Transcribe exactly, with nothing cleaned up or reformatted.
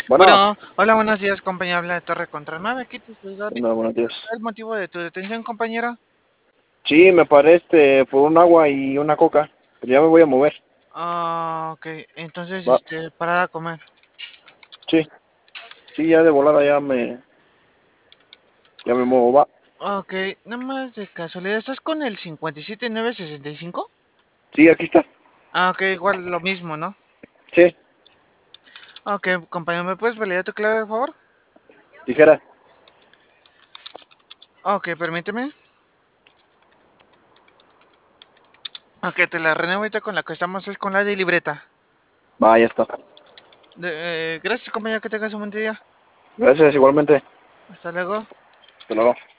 Bueno, Bueno, hola, buenos días, compañero. Habla de Torre Contra nueve. Aquí te estoy dando no, buenos días. el motivo de tu detención, compañero. Sí, me parece por un agua y una coca. Pero ya me voy a mover. Ah, ok. Entonces, Va, este, parar a comer. sí, sí, ya de volada ya me, ya me muevo. Va, Ok, nada más de casualidad, ¿estás con el cincuenta y siete nueve sesenta y cinco? sí, aquí está. Ah, ok, igual lo mismo, ¿no? Sí, Ok, compañero, ¿me puedes validar tu clave, por favor? tijera. Ok, permíteme. Ok, te la renuevo ahorita con la que estamos, es con la de libreta. Va, ya está. De- eh, gracias, compañero, que tengas un buen día. Gracias, igualmente. Hasta luego. Hasta luego.